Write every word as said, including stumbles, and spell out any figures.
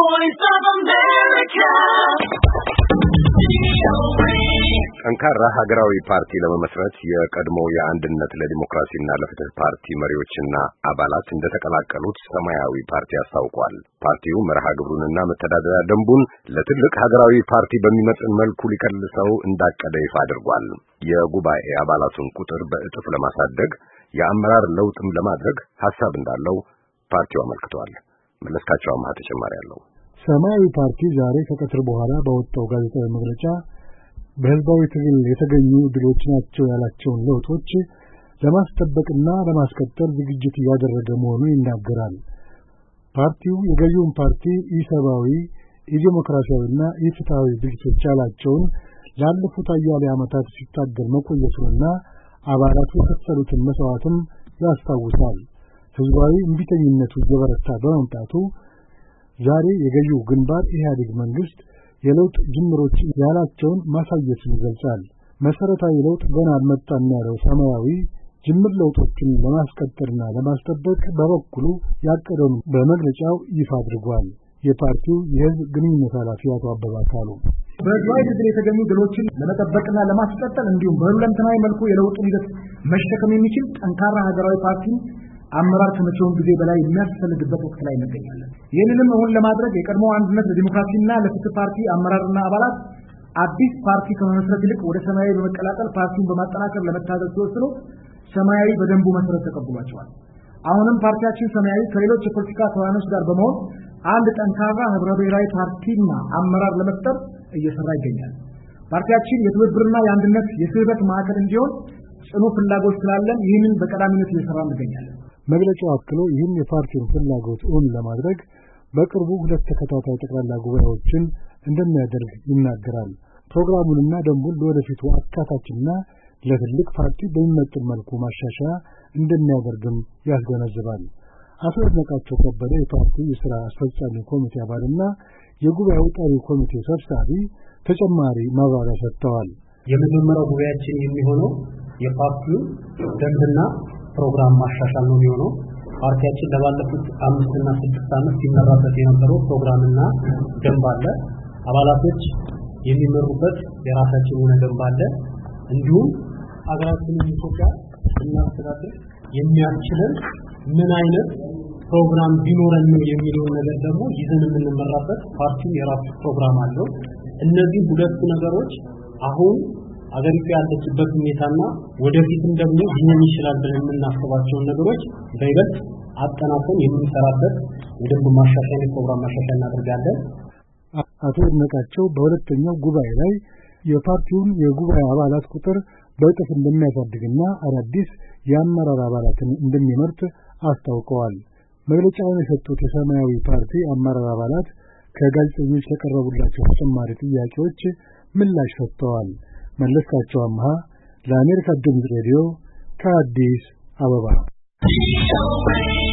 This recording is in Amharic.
voice of America. ጠንካራ ሀገራዊ ፓርቲ ለመመስረት የቀድሞ የአንድነት ለዲሞክራሲና ለፍትህ ፓርቲ መሪዎችና አባላት እንደተቀላቀሉት ሰማያዊ ፓርቲ አስታውቋል። ፓርቲው መርሃ ግብሩንና መተዳደሪያ ደንቡን ለትልቅ ሀገራዊ ፓርቲ በሚመጥን መልኩ ሊከልሰው እንዳቀደ ይፋ አድርጓል። የጉባኤ አባላቱን ቁጥር በእጥፍ ለማሳደግ የአመራር ለውጥም ለማድረግ ሐሳብ እንዳለው ፓርቲው አመልክቷል። መለስካቸው አማሃ ተጨማሪ ያለው ሰማያዊ ፓርቲ ዛሬ ከቀትር በኋላ ባወጣው ጋዜጣዊ መግለጫ በህዝባዊ ትግል የተገኙ ድሎች ናቸው ያላቸውን ለውጦች ለማስጠበቅና ለማስቀጠል ዝግጅት እያደረገ መሆኑን ይናገራል። ፓርቲው የገዢውን ፓርቲ ኢሰብአዊ፣ ኢዴሞክራሲያዊና ኢፍትሐዊ ድርጊቶች ያላቸውን ላለፉት አያሌ ዓመታት ሲታገል መቆየቱንና አባላቱ የከፈሉትን መስዋዕትም ያስታውሳል። ህዝባዊ እምቢተኝነቱ እየበረታ በመምጣቱ ዛሬ የገዢው ግንባር ኢህአዴግ መንግስት የለውጥ ጅምሮች ያላቸውን ማሳየቱን ይገልጻል። መሰረታዊ ለውጥ ገና አልመጣም ያለው ሰማያዊ ጅምር ለውጦችን ለማስቀጠልና ለማስጠበቅ በበኩሉ ያቀደውን በመግለጫው ይፋ አድርጓል። የፓርቲው የህዝብ ግንኙነት ኃላፊ አቶ አበባ ካሉ በህዝባዊ ትግል የተገኙ ድሎችን ለመጠበቅና ለማስቀጠል እንዲሁም በሁለንተናዊ መልኩ የለውጡን ሂደት መሸከም የሚችል ጠንካራ ሀገራዊ ፓርቲ አመራር ከመቼውም ጊዜ በላይ የሚያስፈልግበት ወቅት ላይ እንገኛለን። ይህንንም እውን ለማድረግ የቀድሞ አንድነት ለዲሞክራሲና ለፍትህ ፓርቲ አመራርና አባላት አዲስ ፓርቲ ከመመስረት ይልቅ ወደ ሰማያዊ በመቀላቀል ፓርቲውን በማጠናከር ለመታገል ሲወስኑ ሰማያዊ በደንቡ መሰረት ተቀብሏቸዋል። አሁንም ፓርቲያችን ሰማያዊ ከሌሎች የፖለቲካ ተዋናዮች ጋር በመሆን አንድ ጠንካራ ህብረ ብሔራዊ ፓርቲና አመራር ለመፍጠር እየሰራ ይገኛል። ፓርቲያችን የትብብርና የአንድነት የስህበት ማዕከል እንዲሆን ጽኑ ፍላጎት ስላለን ይህንን በቀዳሚነት እየሰራ እንገኛለን። መግለጫው አክሎ ይህን የፓርቲውን ፍላጎት እውን ለማድረግ በቅርቡ ሁለት ተከታታይ ጠቅላላ ጉባኤዎችን እንደሚያደርግ ይናገራል። ፕሮግራሙንና ደንቡን ለወደፊቱ አካታችና ለትልቅ ፓርቲ በሚመጥን መልኩ ማሻሻያ እንደሚያደርግም ያስገነዝባል። አቶ ይድነቃቸው ከበደ የፓርቲው የሥራ አስፈጻሚ ኮሚቴ አባልና የጉባኤው ጠሪ ኮሚቴ ሰብሳቢ ተጨማሪ ማብራሪያ ሰጥተዋል። የመጀመሪያው ጉባኤያችን የሚሆነው የፓርቲው ደንብና ፕሮግራም ማሻሻል ነው የሚሆነው። ፓርቲያችን ለባለፉት አምስት እና ስድስት ዓመት ሲመራበት የነበረው ፕሮግራምና ደንብ አለ። አባላቶች የሚመሩበት የራሳችን የሆነ ደንብ አለ። እንዲሁም ሀገራችንን ኢትዮጵያ እናስተዳድር የሚያስችለን ምን አይነት ፕሮግራም ቢኖረን ነው የሚለው ነገር ደግሞ ይዘን የምንመራበት ፓርቲው የራሱ ፕሮግራም አለው። እነዚህ ሁለቱ ነገሮች አሁን አገሪቱ ያለችበት ሁኔታና ወደፊትም ደግሞ ሊሆን ይችላል ብለን የምናስባቸውን ነገሮች በይበልጥ አጠናክረን የምንሰራበት የደንብ ማሻሻያ ፕሮግራም ማሻሻያ እናደርጋለን። አቶ ይድነቃቸው በሁለተኛው ጉባኤ ላይ የፓርቲውን የጉባኤ አባላት ቁጥር በእጥፍ እንደሚያሳድግና አዳዲስ የአመራር አባላትን እንደሚመርጥ አስታውቀዋል። መግለጫውን የሰጡት የሰማያዊ ፓርቲ አመራር አባላት ከጋዜጠኞች ለቀረቡላቸው ተጨማሪ ጥያቄዎች ምላሽ ሰጥተዋል። መለስካቸው አማሃ ለአሜሪካ ድምፅ ሬዲዮ ከአዲስ አበባ